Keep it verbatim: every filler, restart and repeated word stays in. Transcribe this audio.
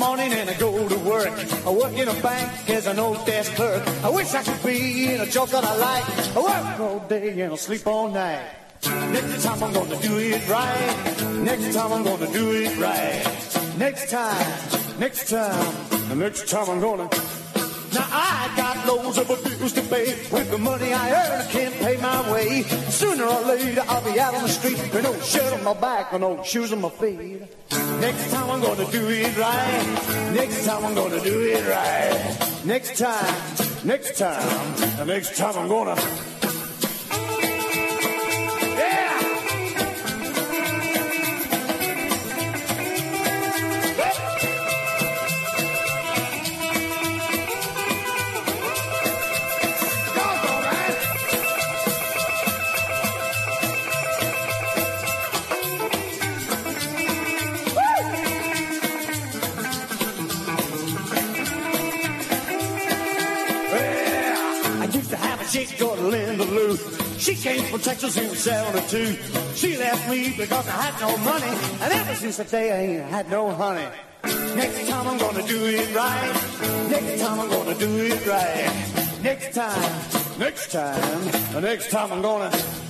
morning and I go to work. I work in a bank as an old desk clerk. I wish I could be in a job that I like. I work all day and I sleep all night. Next time I'm gonna do it right. Next time I'm gonna do it right. Next time, next time, the next time I'm gonna. Now I got loads of bills to pay. With the money I earn, I can't pay my way. Sooner or later I'll be out on the street with no shirt on my back and no shoes on my feet. Next time I'm gonna do it right. Next time I'm gonna do it right. Next time, next time, the next time I'm gonna. She came from Texas in seventy-two. She left me because I had no money, and ever since that day I ain't had no honey. Next time I'm gonna do it right. Next time I'm gonna do it right. Next time, next time, the next time I'm gonna.